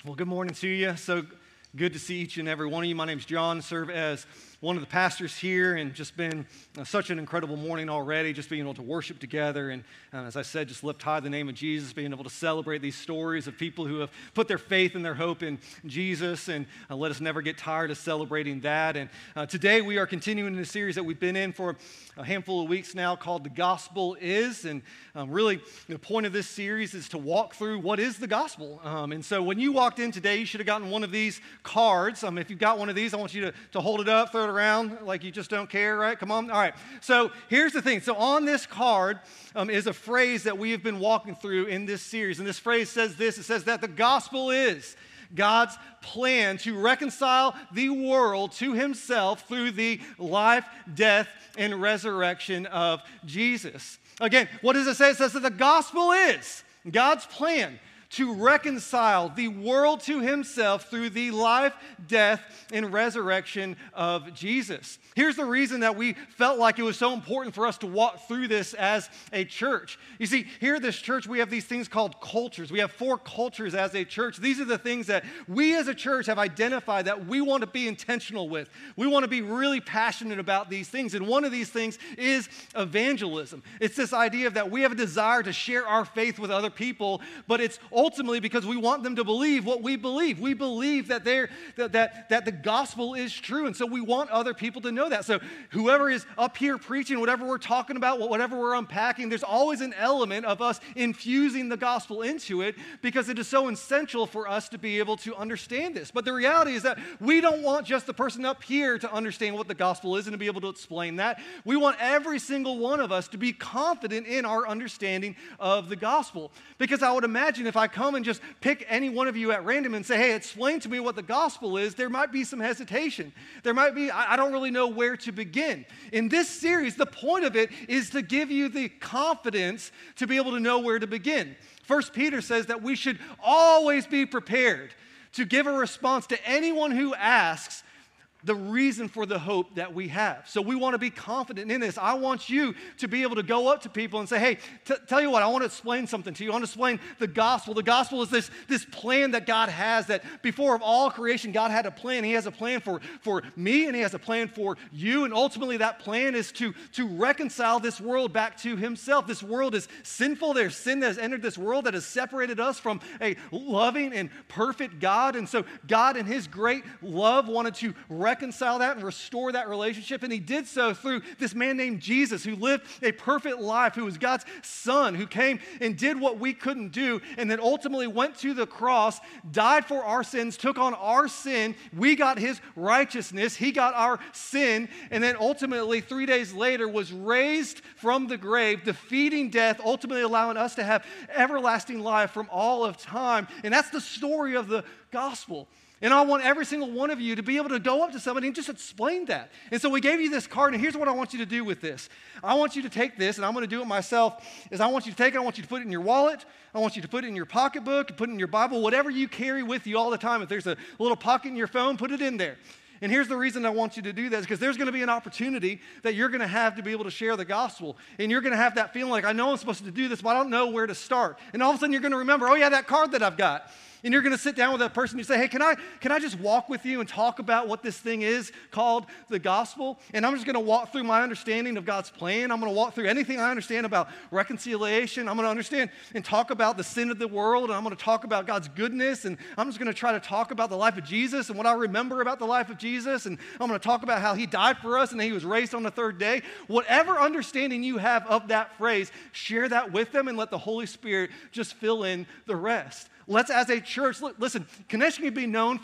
Well, good morning to you. So good to see each and every one of you. My name's John. I serve as one of the pastors here, and just been such an incredible morning already, just being able to worship together. And as I said, just lift high the name of Jesus, being able to celebrate these stories of people who have put their faith and their hope in Jesus, and let us never get tired of celebrating that. And today we are continuing in a series that we've been in for a handful of weeks now called The Gospel Is. And really, the point of this series is to walk through what is the gospel. And so when you walked in today, you should have gotten one of these cards. If you've got one of these, I want you to hold it up, throw it around like you just don't care, right? Come on. All right. So here's the thing. So on this card is a phrase that we have been walking through in this series. And this phrase says this. It says that the gospel is God's plan to reconcile the world to himself through the life, death, and resurrection of Jesus. Again, what does it say? It says that the gospel is God's plan to reconcile the world to himself through the life, death, and resurrection of Jesus. Here's the reason that we felt like it was so important for us to walk through this as a church. You see, here at this church, we have these things called cultures. We have 4 cultures as a church. These are the things that we as a church have identified that we want to be intentional with. We want to be really passionate about these things. And one of these things is evangelism. It's this idea of that we have a desire to share our faith with other people, but it's ultimately because we want them to believe what we believe. We believe that that the gospel is true, and so we want other people to know that. So whoever is up here preaching, whatever we're talking about, whatever we're unpacking, there's always an element of us infusing the gospel into it because it is so essential for us to be able to understand this. But the reality is that we don't want just the person up here to understand what the gospel is and to be able to explain that. We want every single one of us to be confident in our understanding of the gospel. Because I would imagine if I come and just pick any one of you at random and say, hey, explain to me what the gospel is, there might be some hesitation. There might be, I don't really know where to begin. In this series, the point of it is to give you the confidence to be able to know where to begin. 1 Peter says that we should always be prepared to give a response to anyone who asks the reason for the hope that we have. So we want to be confident in this. I want you to be able to go up to people and say, hey, tell you what, I want to explain something to you. I want to explain the gospel. The gospel is this plan that God has, that before of all creation, God had a plan. He has a plan for me, and he has a plan for you. And ultimately that plan is to reconcile this world back to himself. This world is sinful. There's sin that has entered this world that has separated us from a loving and perfect God. And so God in his great love wanted to reconcile that and restore that relationship. And he did so through this man named Jesus, who lived a perfect life, who was God's son, who came and did what we couldn't do, and then ultimately went to the cross, died for our sins, took on our sin. We got his righteousness. He got our sin. And then ultimately 3 days later was raised from the grave, defeating death, ultimately allowing us to have everlasting life from all of time. And that's the story of the gospel. And I want every single one of you to be able to go up to somebody and just explain that. And so we gave you this card, and here's what I want you to do with this. I want you to take this, and I'm going to do it myself, is I want you to take it, I want you to put it in your wallet, I want you to put it in your pocketbook, put it in your Bible, whatever you carry with you all the time. If there's a little pocket in your phone, put it in there. And here's the reason I want you to do that, is because there's going to be an opportunity that you're going to have to be able to share the gospel. And you're going to have that feeling like, I know I'm supposed to do this, but I don't know where to start. And all of a sudden you're going to remember, oh yeah, that card that I've got. And you're going to sit down with that person and say, hey, can I just walk with you and talk about what this thing is called the gospel? And I'm just going to walk through my understanding of God's plan. I'm going to walk through anything I understand about reconciliation. I'm going to understand and talk about the sin of the world. And I'm going to talk about God's goodness. And I'm just going to try to talk about the life of Jesus and what I remember about the life of Jesus. And I'm going to talk about how he died for us and he was raised on the 3rd day. Whatever understanding you have of that phrase, share that with them and let the Holy Spirit just fill in the rest. Let's, as a church, listen, Connection can be known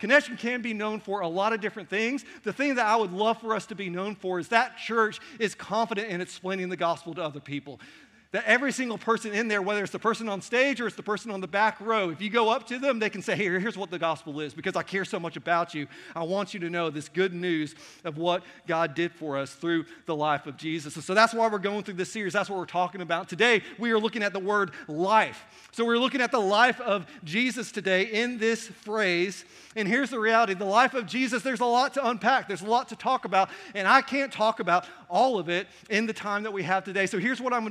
for a lot of different things. The thing that I would love for us to be known for is that church is confident in explaining the gospel to other people. That every single person in there, whether it's the person on stage or it's the person on the back row, if you go up to them, they can say, hey, here's what the gospel is. Because I care so much about you, I want you to know this good news of what God did for us through the life of Jesus. And so that's why we're going through this series. That's what we're talking about. Today, we are looking at the word life. So we're looking at the life of Jesus today in this phrase. And here's the reality. The life of Jesus, there's a lot to unpack. There's a lot to talk about. And I can't talk about all of it in the time that we have today. So here's what I'm going to do. I'm going to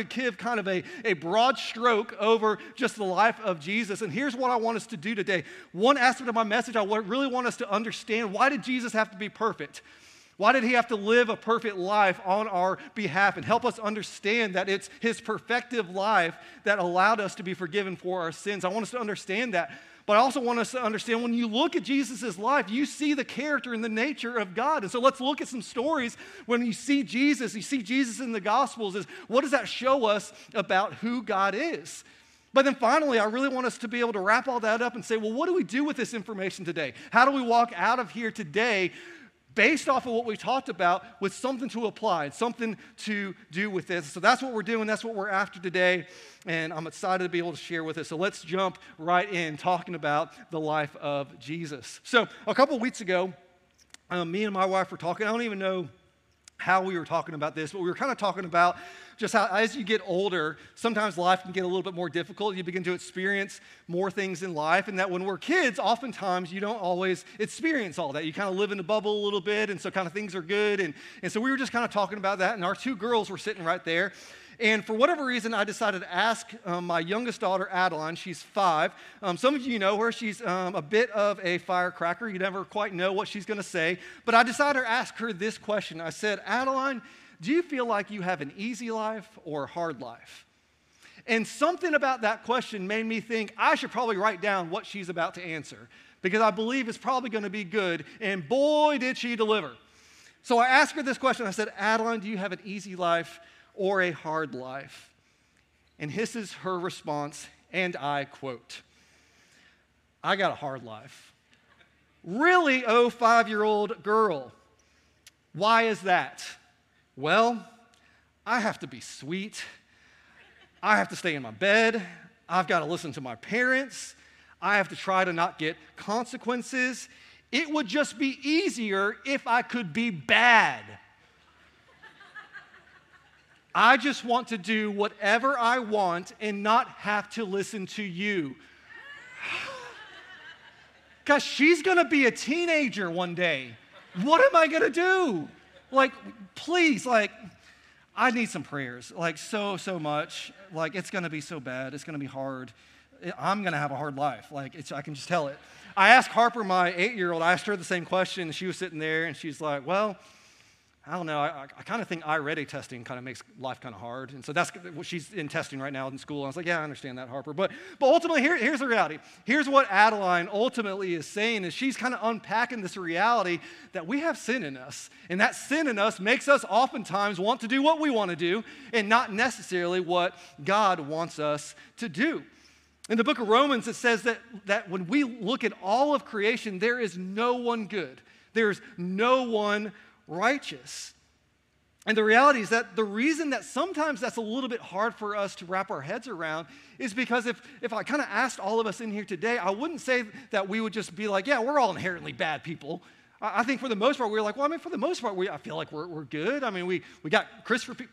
to give kind of a broad stroke over just the life of Jesus. And here's what I want us to do today. One aspect of my message, really want us to understand, why did Jesus have to be perfect? Why did he have to live a perfect life on our behalf, and help us understand that it's his perfective life that allowed us to be forgiven for our sins? I want us to understand that. But I also want us to understand, when you look at Jesus' life, you see the character and the nature of God. And so let's look at some stories. When you see Jesus in the Gospels, is what does that show us about who God is? But then finally, I really want us to be able to wrap all that up and say, well, what do we do with this information today? How do we walk out of here today based off of what we talked about, with something to apply, something to do with this? So that's what we're doing. That's what we're after today. And I'm excited to be able to share with us. So let's jump right in, talking about the life of Jesus. So a couple weeks ago, me and my wife were talking. I don't even know how we were talking about this, but we were kind of talking about just how, as you get older, sometimes life can get a little bit more difficult. You begin to experience more things in life, and that when we're kids, oftentimes you don't always experience all that. You kind of live in the bubble a little bit, and so kind of things are good. And so we were just kind of talking about that, and our two girls were sitting right there. And for whatever reason, I decided to ask my youngest daughter, Adeline. She's 5. Some of you know her. She's a bit of a firecracker. You never quite know what she's going to say. But I decided to ask her this question. I said, Adeline, do you feel like you have an easy life or a hard life? And something about that question made me think I should probably write down what she's about to answer, because I believe it's probably going to be good. And boy, did she deliver. So I asked her this question. I said, Adeline, do you have an easy life or a hard life? And this is her response, and I quote, I got a hard life. Really, oh, 5-year-old girl. Why is that? Well, I have to be sweet. I have to stay in my bed. I've got to listen to my parents. I have to try to not get consequences. It would just be easier if I could be bad. I just want to do whatever I want and not have to listen to you. Because she's going to be a teenager one day. What am I going to do? Like, please, like, I need some prayers, like, so much. Like, it's going to be so bad. It's going to be hard. I'm going to have a hard life. Like, I can just tell it. I asked Harper, my 8-year-old, I asked her the same question, and she was sitting there, and she's like, well, I don't know. I kind of think iReady testing kind of makes life kind of hard. And so that's what she's in testing right now in school. I was like, yeah, I understand that, Harper. But ultimately, here's the reality. Here's what Adeline ultimately is saying, is she's kind of unpacking this reality that we have sin in us. And that sin in us makes us oftentimes want to do what we want to do and not necessarily what God wants us to do. In the book of Romans, it says that when we look at all of creation, there is no one good. There's no one righteous. And the reality is that the reason that sometimes that's a little bit hard for us to wrap our heads around is because if I kind of asked all of us in here today, I wouldn't say that we would just be like, yeah, we're all inherently bad people. I think for the most part, we're like, well, I mean, for the most part, I feel like we're good. I mean, we got gifts for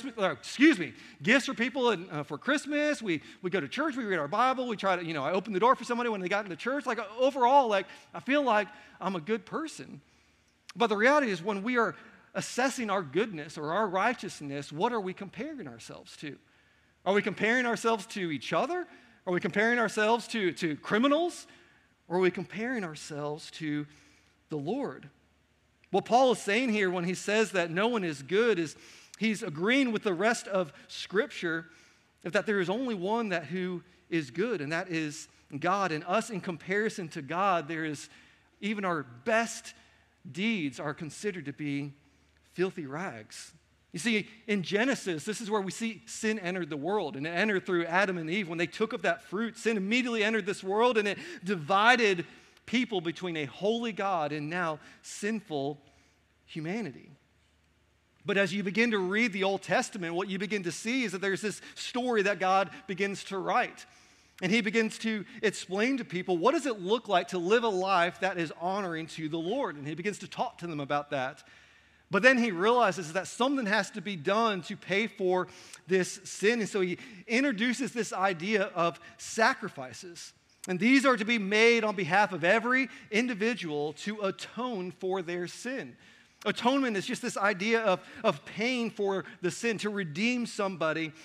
people for Christmas. We go to church. We read our Bible. We try to, I open the door for somebody when they got into church. Like, overall, like, I feel like I'm a good person. But the reality is, when we are assessing our goodness or our righteousness, what are we comparing ourselves to? Are we comparing ourselves to each other? Are we comparing ourselves to criminals? Or are we comparing ourselves to the Lord? What Paul is saying here when he says that no one is good is he's agreeing with the rest of Scripture that there is only one who is good, and that is God. And us, in comparison to God, there is even our best deeds are considered to be filthy rags. You see, in Genesis, this is where we see sin entered the world, and it entered through Adam and Eve. When they took of that fruit, sin immediately entered this world, and it divided people between a holy God and now sinful humanity. But as you begin to read the Old Testament, what you begin to see is that there's this story that God begins to write. And he begins to explain to people, what does it look like to live a life that is honoring to the Lord? And he begins to talk to them about that. But then he realizes that something has to be done to pay for this sin. And so he introduces this idea of sacrifices. And these are to be made on behalf of every individual to atone for their sin. Atonement is just this idea of paying for the sin, to redeem somebody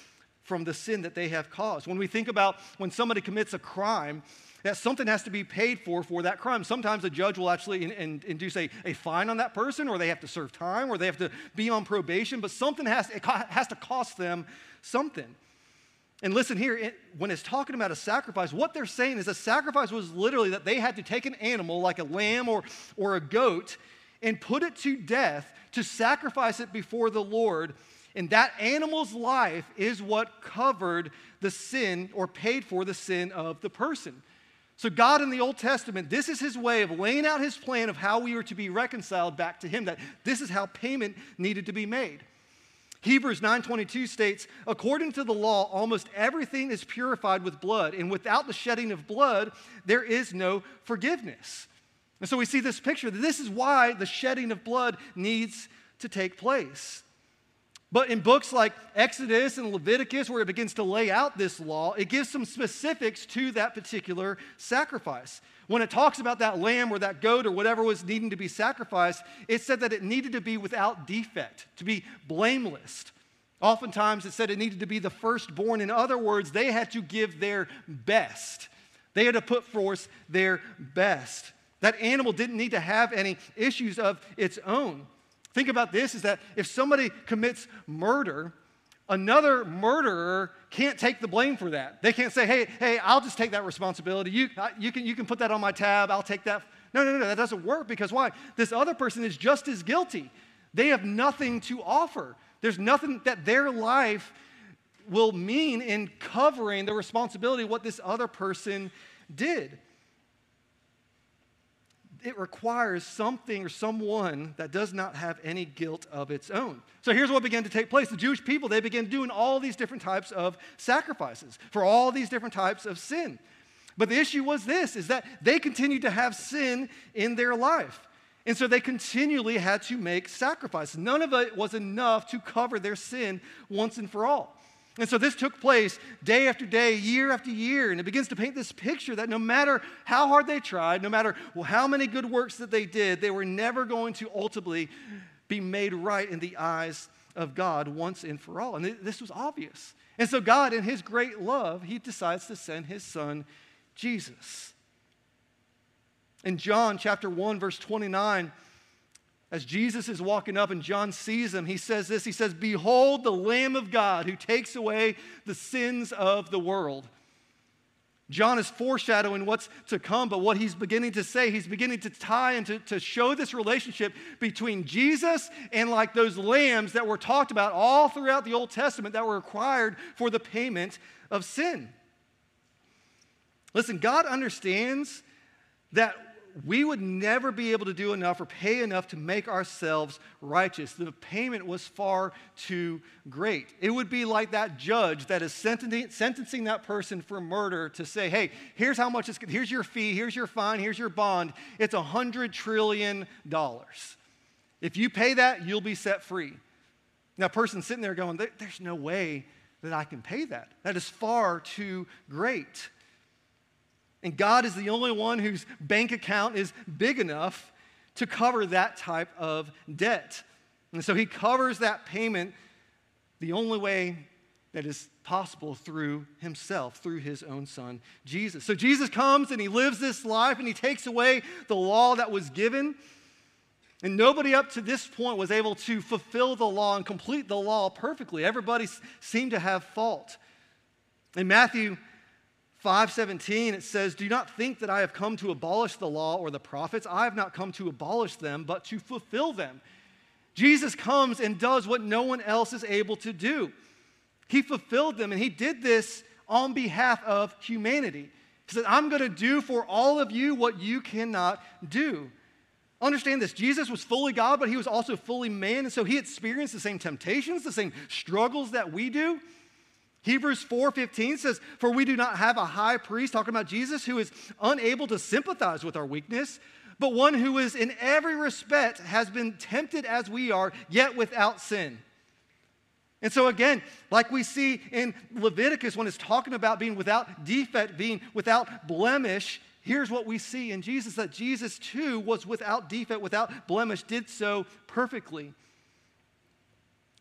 from the sin that they have caused. When we think about when somebody commits a crime, that something has to be paid for that crime. Sometimes a judge will actually induce a fine on that person, or they have to serve time, or they have to be on probation, but something has to cost them something. And listen here, when it's talking about a sacrifice, what they're saying is a sacrifice was literally that they had to take an animal like a lamb or a goat and put it to death to sacrifice it before the Lord. And that animal's life is what covered the sin or paid for the sin of the person. So God in the Old Testament, this is his way of laying out his plan of how we are to be reconciled back to him, that this is how payment needed to be made. Hebrews 9:22 states, according to the law, almost everything is purified with blood, and without the shedding of blood, there is no forgiveness. And so we see this picture that this is why the shedding of blood needs to take place. But in books like Exodus and Leviticus, where it begins to lay out this law, it gives some specifics to that particular sacrifice. When it talks about that lamb or that goat or whatever was needing to be sacrificed, it said that it needed to be without defect, to be blameless. Oftentimes it said it needed to be the firstborn. In other words, they had to give their best. They had to put forth their best. That animal didn't need to have any issues of its own. Think about this, is that if somebody commits murder, another murderer can't take the blame for that. They can't say, hey, I'll just take that responsibility. You can put that on my tab. I'll take that. No, that doesn't work, because why? This other person is just as guilty. They have nothing to offer. There's nothing that their life will mean in covering the responsibility of what this other person did. It requires something or someone that does not have any guilt of its own. So here's what began to take place. The Jewish people, they began doing all these different types of sacrifices for all these different types of sin. But the issue was this, is that they continued to have sin in their life. And so they continually had to make sacrifices. None of it was enough to cover their sin once and for all. And so this took place day after day, year after year, and it begins to paint this picture that no matter how hard they tried, no matter how many good works that they did, they were never going to ultimately be made right in the eyes of God once and for all. And this was obvious. And so God, in his great love, he decides to send his son, Jesus. In John chapter 1, verse 29, as Jesus is walking up and John sees him, he says this, he says, behold the Lamb of God who takes away the sins of the world. John is foreshadowing what's to come, but what he's beginning to say, he's beginning to tie and to show this relationship between Jesus and like those lambs that were talked about all throughout the Old Testament that were required for the payment of sin. Listen, God understands that we would never be able to do enough or pay enough to make ourselves righteous. The payment was far too great. It would be like that judge that is sentencing that person for murder to say, hey, here's how much here's your fee, here's your fine, here's your bond. It's $100 trillion. If you pay that, you'll be set free. Now, a person sitting there going, there's no way that I can pay that. That is far too great. And God is the only one whose bank account is big enough to cover that type of debt. And so he covers that payment the only way that is possible through himself, through his own son, Jesus. So Jesus comes and he lives this life and he takes away the law that was given. And nobody up to this point was able to fulfill the law and complete the law perfectly. Everybody seemed to have fault. In Matthew 5:17, it says, do not think that I have come to abolish the law or the prophets. I have not come to abolish them, but to fulfill them. Jesus comes and does what no one else is able to do. He fulfilled them, and he did this on behalf of humanity. He said, I'm going to do for all of you what you cannot do. Understand this, Jesus was fully God, but he was also fully man, and so he experienced the same temptations, the same struggles that we do. Hebrews 4:15 says, for we do not have a high priest, talking about Jesus, who is unable to sympathize with our weakness, but one who is in every respect has been tempted as we are, yet without sin. And so again, like we see in Leviticus when it's talking about being without defect, being without blemish, here's what we see in Jesus, that Jesus too was without defect, without blemish, did so perfectly.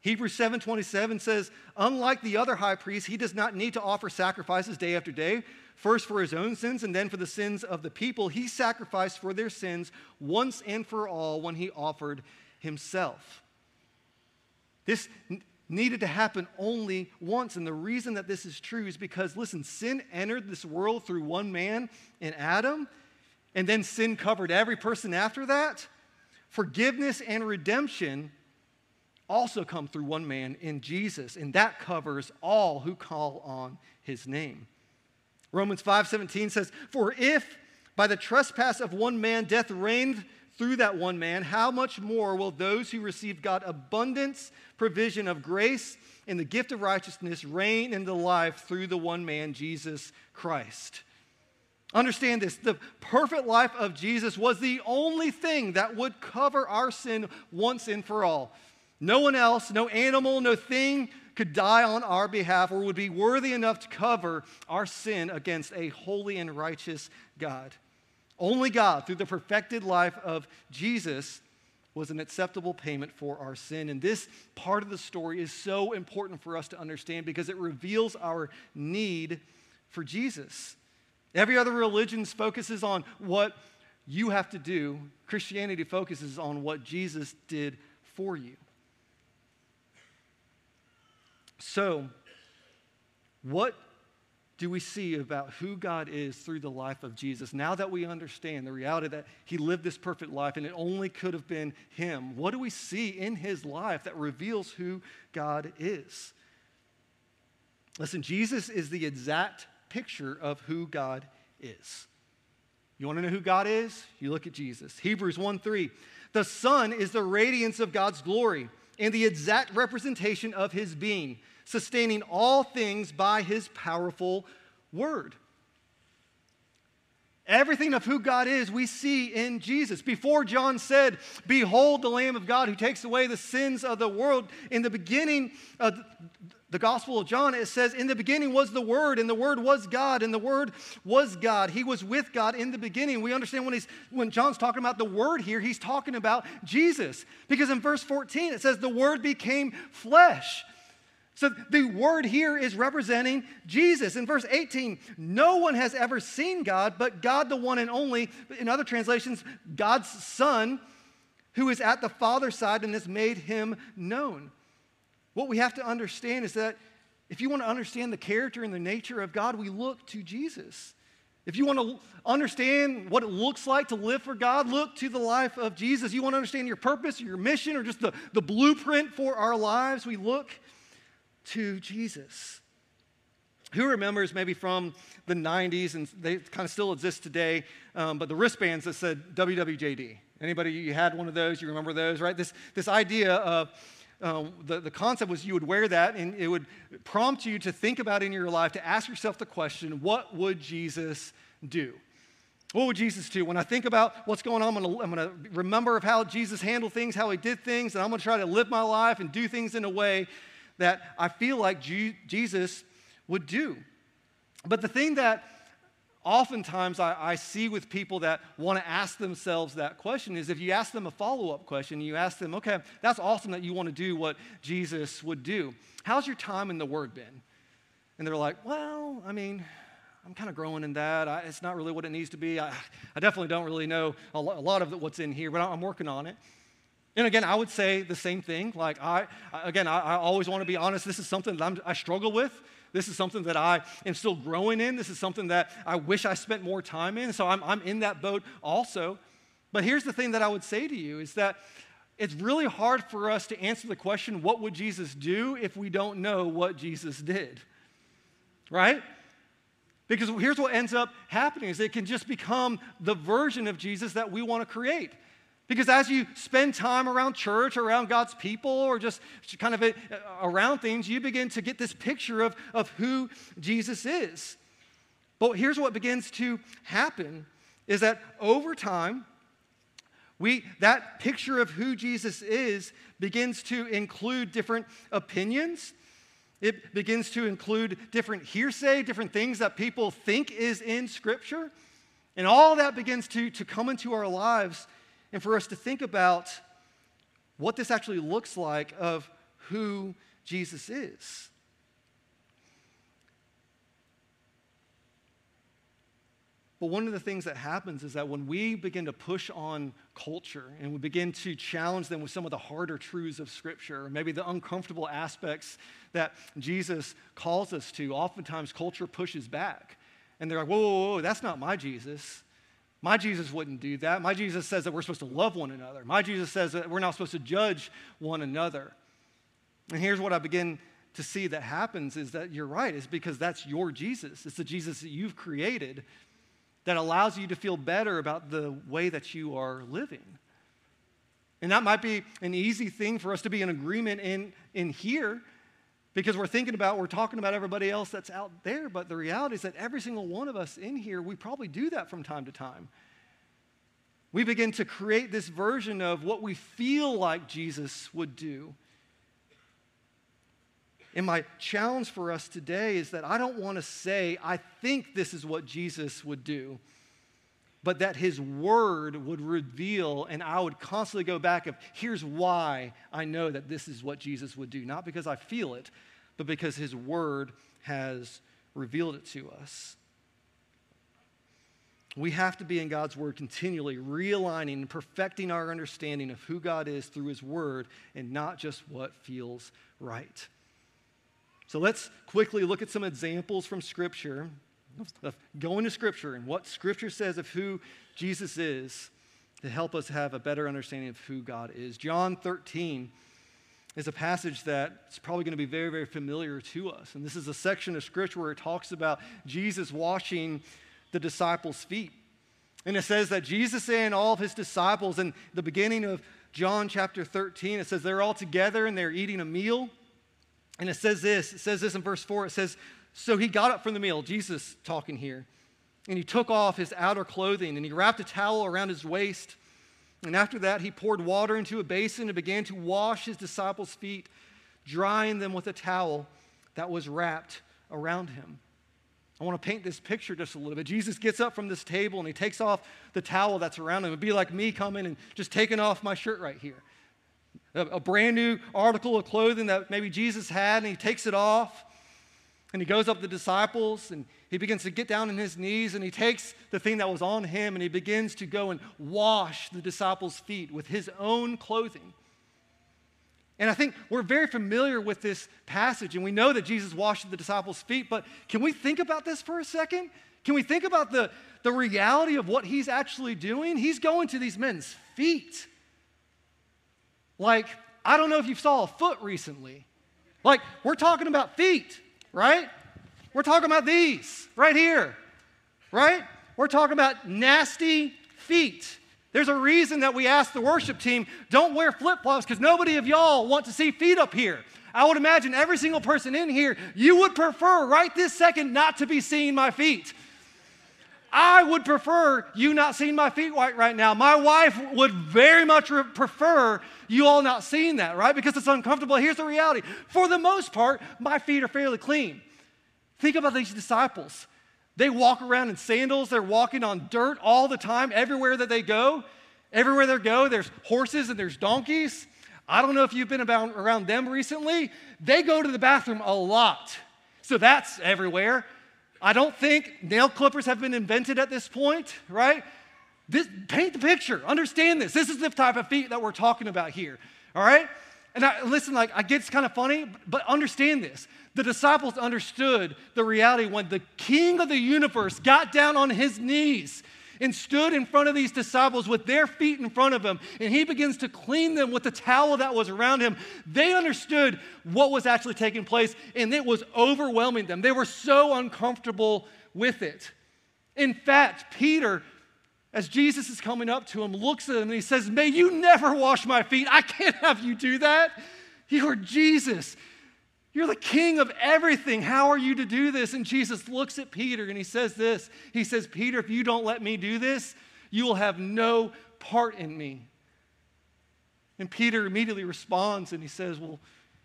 Hebrews 7:27 says, unlike the other high priests, he does not need to offer sacrifices day after day, first for his own sins and then for the sins of the people. He sacrificed for their sins once and for all when he offered himself. This needed to happen only once, and the reason that this is true is because, listen, sin entered this world through one man in Adam, and then sin covered every person after that. Forgiveness and redemption also come through one man in Jesus, and that covers all who call on his name. Romans 5:17 says, for if by the trespass of one man death reigned through that one man, how much more will those who receive God's abundance provision of grace and the gift of righteousness reign into life through the one man, Jesus Christ? Understand this, the perfect life of Jesus was the only thing that would cover our sin once and for all. No one else, no animal, no thing could die on our behalf or would be worthy enough to cover our sin against a holy and righteous God. Only God, through the perfected life of Jesus, was an acceptable payment for our sin. And this part of the story is so important for us to understand because it reveals our need for Jesus. Every other religion focuses on what you have to do. Christianity focuses on what Jesus did for you. So, what do we see about who God is through the life of Jesus? Now that we understand the reality that he lived this perfect life and it only could have been him, what do we see in his life that reveals who God is? Listen, Jesus is the exact picture of who God is. You want to know who God is? You look at Jesus. Hebrews 1:3. The Son is the radiance of God's glory and the exact representation of his being, sustaining all things by his powerful word. Everything of who God is, we see in Jesus. Before John said, behold the Lamb of God who takes away the sins of the world, in the beginning of the Gospel of John, it says, in the beginning was the Word, and the Word was God, and the Word was God. He was with God in the beginning. We understand when John's talking about the Word here, he's talking about Jesus. Because in verse 14, it says, the Word became flesh. So the Word here is representing Jesus. In verse 18, no one has ever seen God, but God the one and only, in other translations, God's Son, who is at the Father's side and has made him known. What we have to understand is that if you want to understand the character and the nature of God, we look to Jesus. If you want to understand what it looks like to live for God, look to the life of Jesus. You want to understand your purpose or your mission or just the blueprint for our lives, we look to Jesus. Who remembers maybe from the 90s, and they kind of still exist today, but the wristbands that said WWJD? Anybody, you had one of those? You remember those, right? This idea of the concept was you would wear that and it would prompt you to think about in your life, to ask yourself the question, what would Jesus do? What would Jesus do? When I think about what's going on, I'm going to remember of how Jesus handled things, how he did things, and I'm going to try to live my life and do things in a way that I feel like Jesus would do. But the thing that oftentimes I see with people that want to ask themselves that question is if you ask them a follow-up question, you ask them, okay, that's awesome that you want to do what Jesus would do. How's your time in the Word been? And they're like, well, I mean, I'm kind of growing in that. It's not really what it needs to be. I definitely don't really know a lot of what's in here, but I'm working on it. And again, I would say the same thing. Like, I always want to be honest. This is something that I struggle with. This is something that I am still growing in. This is something that I wish I spent more time in. So I'm in that boat also. But here's the thing that I would say to you is that it's really hard for us to answer the question, what would Jesus do, if we don't know what Jesus did, right? Because here's what ends up happening is it can just become the version of Jesus that we want to create. Because as you spend time around church, around God's people, or just kind of around things, you begin to get this picture of who Jesus is. But here's what begins to happen is that over time, that picture of who Jesus is begins to include different opinions. It begins to include different hearsay, different things that people think is in Scripture. And all that begins to come into our lives and for us to think about what this actually looks like of who Jesus is. But one of the things that happens is that when we begin to push on culture and we begin to challenge them with some of the harder truths of Scripture, or maybe the uncomfortable aspects that Jesus calls us to, oftentimes culture pushes back. And they're like, whoa, whoa, whoa, that's not my Jesus. My Jesus wouldn't do that. My Jesus says that we're supposed to love one another. My Jesus says that we're not supposed to judge one another. And here's what I begin to see that happens is that you're right. It's because that's your Jesus. It's the Jesus that you've created that allows you to feel better about the way that you are living. And that might be an easy thing for us to be in agreement in here because we're talking about everybody else that's out there, but the reality is that every single one of us in here, we probably do that from time to time. We begin to create this version of what we feel like Jesus would do. And my challenge for us today is that I don't want to say, I think this is what Jesus would do, but that his word would reveal, and I would constantly go back of, here's why I know that this is what Jesus would do. Not because I feel it, but because his word has revealed it to us. We have to be in God's word continually, realigning and perfecting our understanding of who God is through his word and not just what feels right. So let's quickly look at some examples from Scripture, of going to Scripture and what Scripture says of who Jesus is to help us have a better understanding of who God is. John 13 is a passage that's probably going to be very, very familiar to us. And this is a section of Scripture where it talks about Jesus washing the disciples' feet. And it says that Jesus and all of his disciples, in the beginning of John chapter 13, it says they're all together and they're eating a meal. And it says this in verse 4, it says, so he got up from the meal, Jesus talking here, and he took off his outer clothing and he wrapped a towel around his waist. And after that, he poured water into a basin and began to wash his disciples' feet, drying them with a towel that was wrapped around him. I want to paint this picture just a little bit. Jesus gets up from this table and he takes off the towel that's around him. It'd be like me coming and just taking off my shirt right here. A brand new article of clothing that maybe Jesus had, and he takes it off, and he goes up to the disciples, and he begins to get down on his knees, and he takes the thing that was on him, and he begins to go and wash the disciples' feet with his own clothing. And I think we're very familiar with this passage, and we know that Jesus washed the disciples' feet, but can we think about this for a second? Can we think about the reality of what he's actually doing? He's going to these men's feet. Like, I don't know if you saw a foot recently. Like, we're talking about feet, right? We're talking about these right here, right? We're talking about nasty feet. There's a reason that we asked the worship team, don't wear flip-flops because nobody of y'all want to see feet up here. I would imagine every single person in here, you would prefer right this second not to be seeing my feet. I would prefer you not seeing my feet right now. My wife would very much prefer you all not seeing that, right? Because it's uncomfortable. Here's the reality. For the most part, my feet are fairly clean. Think about these disciples. They walk around in sandals. They're walking on dirt all the time, everywhere that they go. Everywhere they go, there's horses and there's donkeys. I don't know if you've been around them recently. They go to the bathroom a lot. So that's everywhere. I don't think nail clippers have been invented at this point, right? Paint the picture. Understand this. This is the type of feet that we're talking about here, all right? And I get it's kind of funny, but understand this. The disciples understood the reality when the King of the universe got down on his knees and stood in front of these disciples with their feet in front of him, and he begins to clean them with the towel that was around him. They understood what was actually taking place, and it was overwhelming them. They were so uncomfortable with it. In fact, Peter, as Jesus is coming up to him, looks at him and he says, may you never wash my feet. I can't have you do that. You are Jesus. You're the king of everything. How are you to do this? And Jesus looks at Peter and he says this. He says, Peter, if you don't let me do this, you will have no part in me. And Peter immediately responds and he says, well,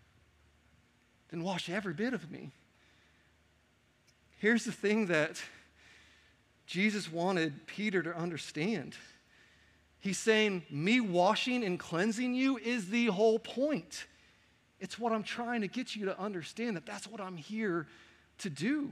then wash every bit of me. Here's the thing that Jesus wanted Peter to understand. He's saying, me washing and cleansing you is the whole point. It's what I'm trying to get you to understand, that that's what I'm here to do.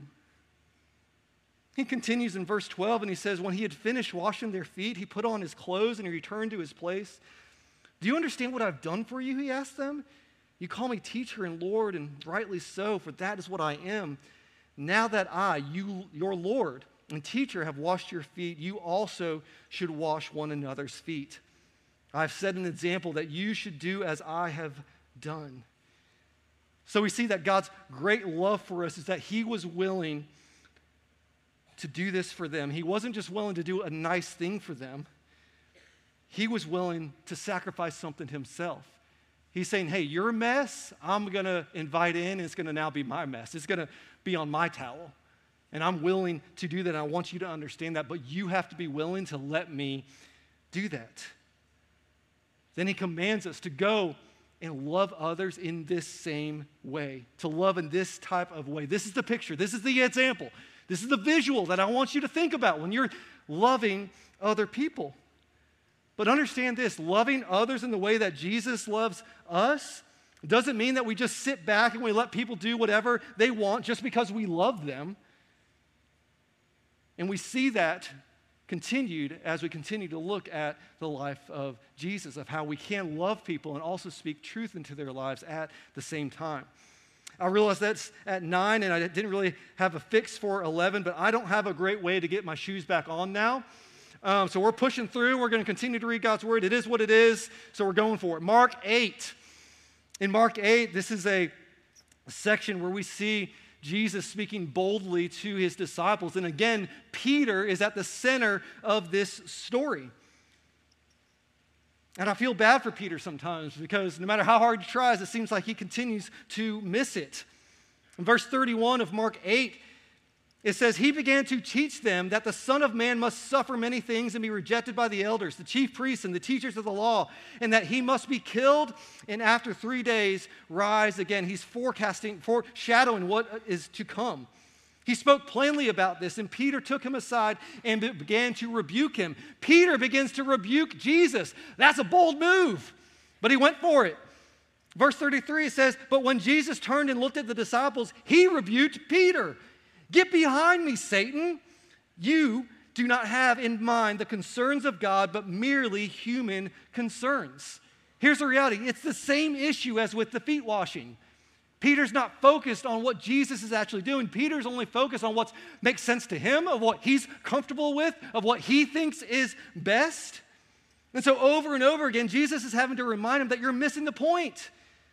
He continues in verse 12, and he says, when he had finished washing their feet, he put on his clothes and he returned to his place. Do you understand what I've done for you? He asked them. You call me teacher and Lord, and rightly so, for that is what I am. Now that I, your Lord and teacher, have washed your feet, you also should wash one another's feet. I've set an example that you should do as I have done. So we see that God's great love for us is that he was willing to do this for them. He wasn't just willing to do a nice thing for them. He was willing to sacrifice something himself. He's saying, hey, your mess, I'm going to invite in, and it's going to now be my mess. It's going to be on my towel. And I'm willing to do that. I want you to understand that, but you have to be willing to let me do that. Then he commands us to go and love others in this same way, to love in this type of way. This is the picture. This is the example. This is the visual that I want you to think about when you're loving other people. But understand this, loving others in the way that Jesus loves us doesn't mean that we just sit back and we let people do whatever they want just because we love them. And we see that continued as we continue to look at the life of Jesus, of how we can love people and also speak truth into their lives at the same time. I realize that's at 9, and I didn't really have a fix for 11, but I don't have a great way to get my shoes back on now. So we're pushing through. We're going to continue to read God's word. It is what it is, so we're going for it. Mark 8. In Mark 8, this is a section where we see Jesus speaking boldly to his disciples. And again, Peter is at the center of this story. And I feel bad for Peter sometimes because no matter how hard he tries, it seems like he continues to miss it. In verse 31 of Mark 8, it says, he began to teach them that the Son of Man must suffer many things and be rejected by the elders, the chief priests, and the teachers of the law, and that he must be killed and after 3 days rise again. He's foreshadowing what is to come. He spoke plainly about this, and Peter took him aside and began to rebuke him. Peter begins to rebuke Jesus. That's a bold move, but he went for it. Verse 33, it says, but when Jesus turned and looked at the disciples, he rebuked Peter. Get behind me, Satan. You do not have in mind the concerns of God, but merely human concerns. Here's the reality. It's the same issue as with the feet washing. Peter's not focused on what Jesus is actually doing. Peter's only focused on what makes sense to him, of what he's comfortable with, of what he thinks is best. And so over and over again, Jesus is having to remind him that you're missing the point.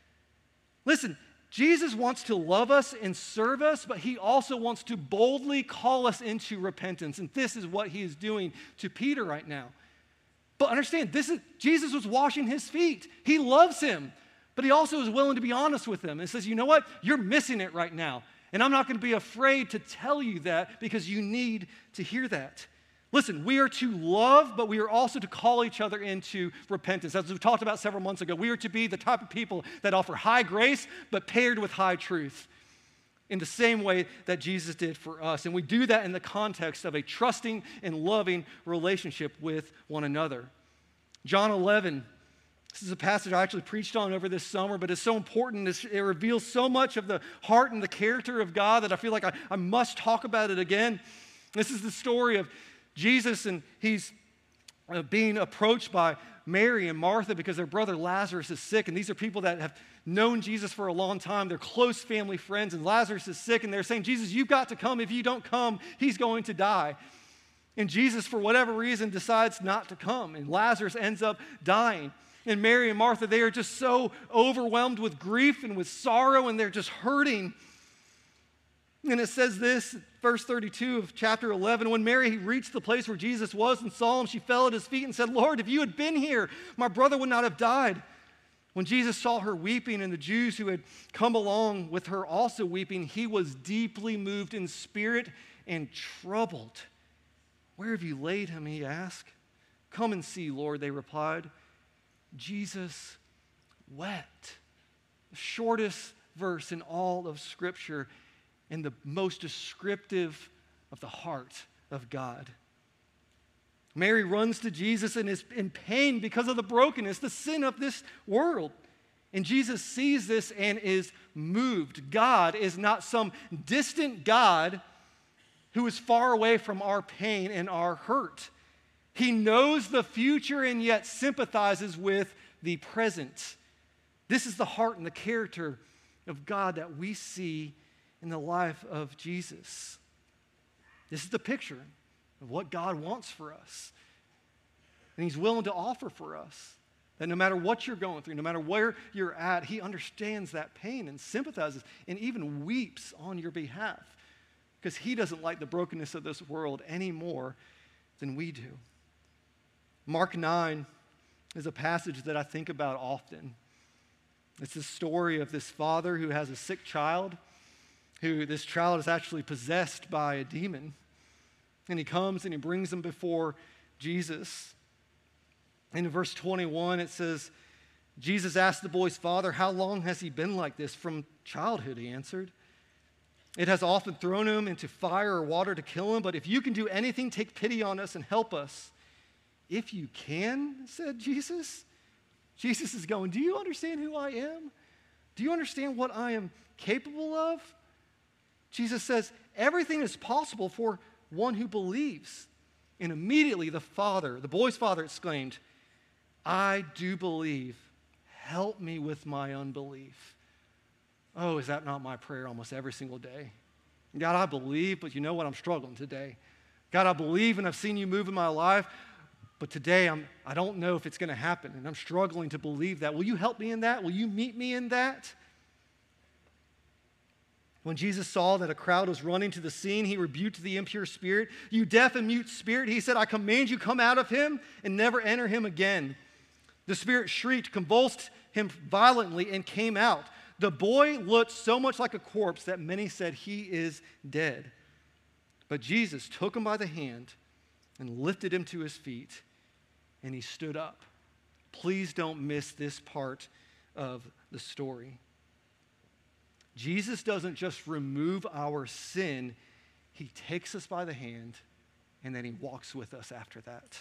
Listen, Jesus wants to love us and serve us, but he also wants to boldly call us into repentance. And this is what he is doing to Peter right now. But understand, Jesus was washing his feet. He loves him, but he also is willing to be honest with him and says, you know what? You're missing it right now. And I'm not going to be afraid to tell you that because you need to hear that. Listen, we are to love, but we are also to call each other into repentance. As we talked about several months ago, we are to be the type of people that offer high grace, but paired with high truth in the same way that Jesus did for us. And we do that in the context of a trusting and loving relationship with one another. John 11, this is a passage I actually preached on over this summer, but it's so important. It reveals so much of the heart and the character of God that I feel like I must talk about it again. This is the story of Jesus, and he's being approached by Mary and Martha because their brother Lazarus is sick. And these are people that have known Jesus for a long time. They're close family friends, and Lazarus is sick. And they're saying, Jesus, you've got to come. If you don't come, he's going to die. And Jesus, for whatever reason, decides not to come. And Lazarus ends up dying. And Mary and Martha, they are just so overwhelmed with grief and with sorrow, and they're just hurting. And it says this, verse 32 of chapter 11, when Mary reached the place where Jesus was and saw him, she fell at his feet and said, Lord, if you had been here, my brother would not have died. When Jesus saw her weeping and the Jews who had come along with her also weeping, he was deeply moved in spirit and troubled. Where have you laid him, he asked. Come and see, Lord, they replied. Jesus wept. The shortest verse in all of Scripture, and the most descriptive of the heart of God. Mary runs to Jesus and is in pain because of the brokenness, the sin of this world. And Jesus sees this and is moved. God is not some distant God who is far away from our pain and our hurt. He knows the future and yet sympathizes with the present. This is the heart and the character of God that we see in the life of Jesus. This is the picture of what God wants for us. And He's willing to offer for us. That no matter what you're going through, no matter where you're at, He understands that pain and sympathizes and even weeps on your behalf because He doesn't like the brokenness of this world any more than we do. Mark 9 is a passage that I think about often. It's the story of this father who has a sick child, who this child is actually possessed by a demon. And he comes and he brings him before Jesus. And in verse 21, it says, Jesus asked the boy's father, "How long has he been like this?" "From childhood," he answered. "It has often thrown him into fire or water to kill him, but if you can do anything, take pity on us and help us." "If you can," said Jesus. Jesus is going, do you understand who I am? Do you understand what I am capable of? Jesus says, everything is possible for one who believes. And immediately the boy's father exclaimed, "I do believe. Help me with my unbelief." Oh, is that not my prayer almost every single day? God, I believe, but you know what? I'm struggling today. God, I believe and I've seen you move in my life, but today I don't know if it's going to happen, and I'm struggling to believe that. Will you help me in that? Will you meet me in that? When Jesus saw that a crowd was running to the scene, He rebuked the impure spirit. "You deaf and mute spirit," He said, "I command you, come out of him and never enter him again." The spirit shrieked, convulsed him violently, and came out. The boy looked so much like a corpse that many said, "He is dead." But Jesus took him by the hand and lifted him to his feet, and he stood up. Please don't miss this part of the story. Jesus doesn't just remove our sin, He takes us by the hand, and then He walks with us after that.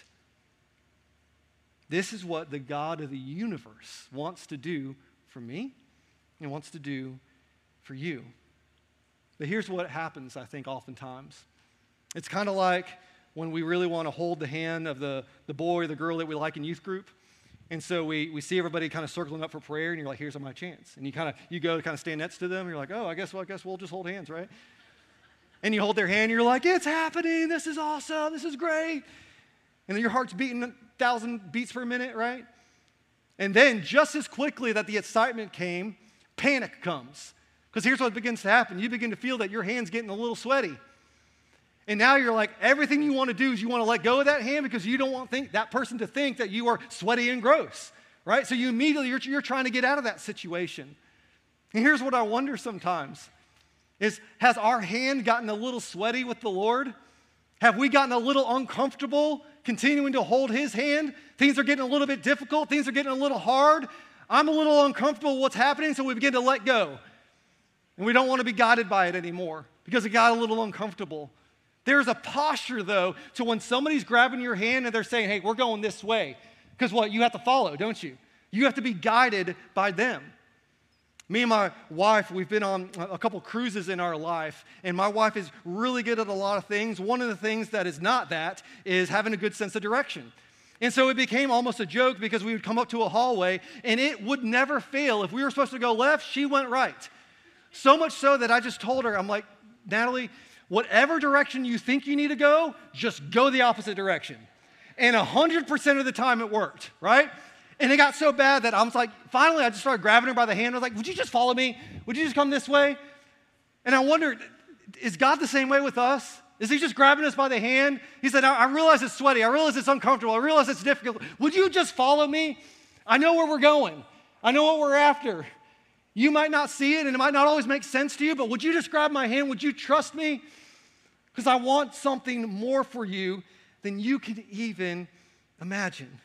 This is what the God of the universe wants to do for me and wants to do for you. But here's what happens, I think, oftentimes. It's kind of like when we really want to hold the hand of the boy or the girl that we like in youth group. And so we see everybody kind of circling up for prayer, and you're like, here's my chance. And you go to kind of stand next to them, and you're like, oh, I guess we'll just hold hands, right? And you hold their hand, and you're like, it's happening, this is awesome, this is great. And then your heart's beating 1,000 beats per minute, right? And then just as quickly that the excitement came, panic comes. Because here's what begins to happen. You begin to feel that your hand's getting a little sweaty. And now you're like, everything you want to do is you want to let go of that hand because you don't want that person to think that you are sweaty and gross, right? So you immediately, you're trying to get out of that situation. And here's what I wonder sometimes is, has our hand gotten a little sweaty with the Lord? Have we gotten a little uncomfortable continuing to hold His hand? Things are getting a little bit difficult. Things are getting a little hard. I'm a little uncomfortable with what's happening, so we begin to let go. And we don't want to be guided by it anymore because it got a little uncomfortable. There's a posture, though, to when somebody's grabbing your hand and they're saying, hey, we're going this way. Because what? You have to follow, don't you? You have to be guided by them. Me and my wife, we've been on a couple cruises in our life, and my wife is really good at a lot of things. One of the things that is not that is having a good sense of direction. And so it became almost a joke because we would come up to a hallway, and it would never fail. If we were supposed to go left, she went right. So much so that I just told her, I'm like, Natalie, whatever direction you think you need to go, just go the opposite direction. And 100% of the time it worked, right? And it got so bad that I was like, finally I just started grabbing her by the hand. I was like, would you just follow me? Would you just come this way? And I wondered, is God the same way with us? Is He just grabbing us by the hand? He said, I realize it's sweaty. I realize it's uncomfortable. I realize it's difficult. Would you just follow me? I know where we're going. I know what we're after. You might not see it, and it might not always make sense to you, but would you just grab my hand? Would you trust me? Because I want something more for you than you could even imagine.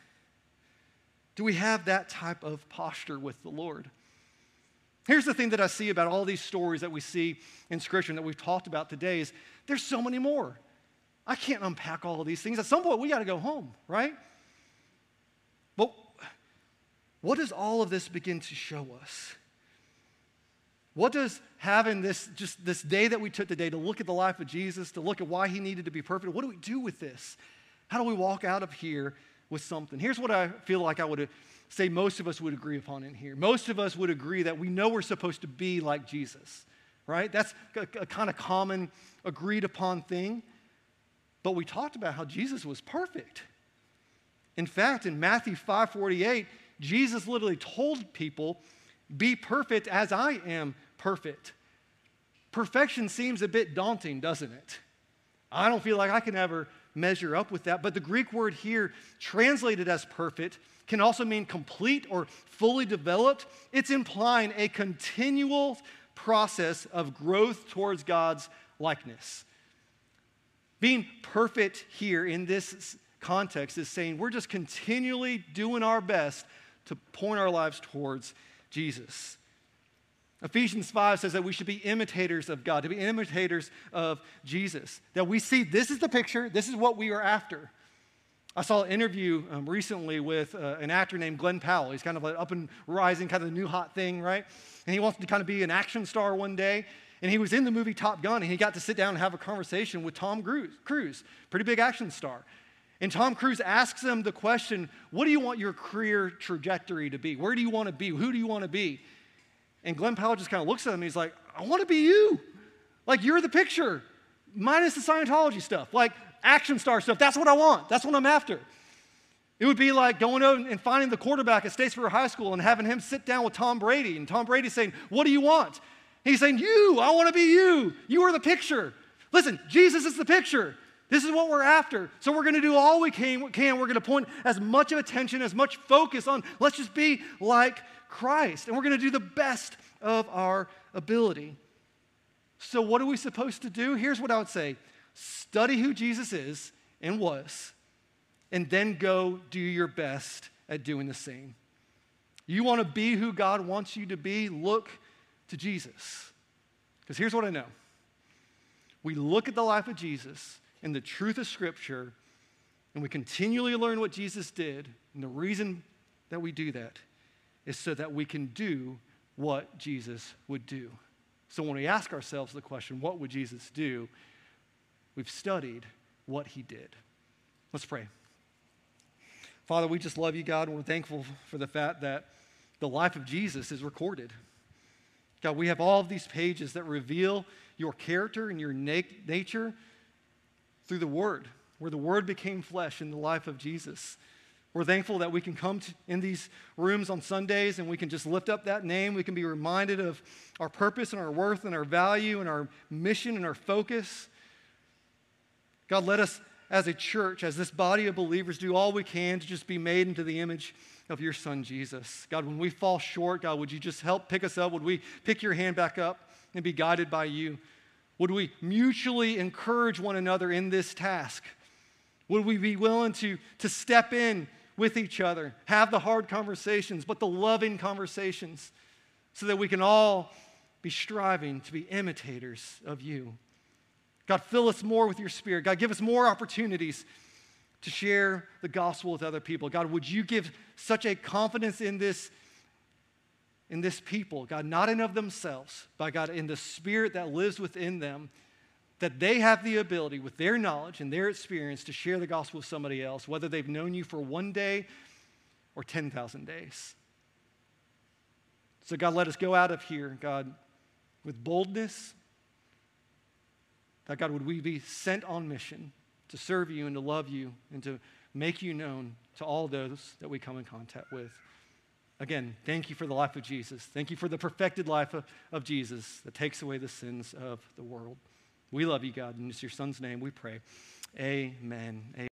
Do we have that type of posture with the Lord? Here's the thing that I see about all these stories that we see in Scripture and that we've talked about today is there's so many more. I can't unpack all of these things. At some point, we got to go home, right? But what does all of this begin to show us? What does having this day that we took today to look at the life of Jesus, to look at why he needed to be perfect, what do we do with this? How do we walk out of here with something? Here's what I feel like I would say most of us would agree upon in here. Most of us would agree that we know we're supposed to be like Jesus, right? That's a kind of common agreed upon thing. But we talked about how Jesus was perfect. In fact, in Matthew 5:48, Jesus literally told people, be perfect as I am perfect. Perfection seems a bit daunting, doesn't it? I don't feel like I can ever measure up with that. But the Greek word here, translated as perfect, can also mean complete or fully developed. It's implying a continual process of growth towards God's likeness. Being perfect here in this context is saying we're just continually doing our best to point our lives towards Jesus. Ephesians 5 says that we should be imitators of God, to be imitators of Jesus. That we see this is the picture, this is what we are after. I saw an interview recently with an actor named Glenn Powell. He's kind of an up and rising, kind of the new hot thing, right? And he wants to kind of be an action star one day. And he was in the movie Top Gun, and he got to sit down and have a conversation with Tom Cruise, pretty big action star. And Tom Cruise asks him the question, what do you want your career trajectory to be? Where do you want to be? Who do you want to be? And Glenn Powell just kind of looks at him, and he's like, I want to be you. Like, you're the picture, minus the Scientology stuff. Like, action star stuff, that's what I want. That's what I'm after. It would be like going out and finding the quarterback at Statesboro High School and having him sit down with Tom Brady, and Tom Brady saying, what do you want? He's saying, you, I want to be you. You are the picture. Listen, Jesus is the picture. This is what we're after. So we're going to do all we can. We're going to point as much of attention, as much focus on, let's just be like Christ. And we're going to do the best of our ability. So what are we supposed to do? Here's what I would say. Study who Jesus is and was, and then go do your best at doing the same. You want to be who God wants you to be? Look to Jesus. Because here's what I know. We look at the life of Jesus and the truth of Scripture, and we continually learn what Jesus did, and the reason that we do that is so that we can do what Jesus would do. So when we ask ourselves the question, what would Jesus do? We've studied what he did. Let's pray. Father, we just love you, God, and we're thankful for the fact that the life of Jesus is recorded. God, we have all of these pages that reveal your character and your nature through the Word, where the Word became flesh in the life of Jesus. We're thankful that we can come in these rooms on Sundays and we can just lift up that name. We can be reminded of our purpose and our worth and our value and our mission and our focus. God, let us as a church, as this body of believers, do all we can to just be made into the image of your Son, Jesus. God, when we fall short, God, would you just help pick us up? Would we pick your hand back up and be guided by you? Would we mutually encourage one another in this task? Would we be willing to step in with each other, have the hard conversations, but the loving conversations, so that we can all be striving to be imitators of you? God, fill us more with your Spirit. God, give us more opportunities to share the gospel with other people. God, would you give such a confidence in this people, God, not in of themselves, but God, in the Spirit that lives within them, that they have the ability with their knowledge and their experience to share the gospel with somebody else, whether they've known you for one day or 10,000 days. So God, let us go out of here, God, with boldness. That God, would we be sent on mission to serve you and to love you and to make you known to all those that we come in contact with. Again, thank you for the life of Jesus. Thank you for the perfected life of Jesus that takes away the sins of the world. We love you, God, and it's your Son's name we pray. Amen.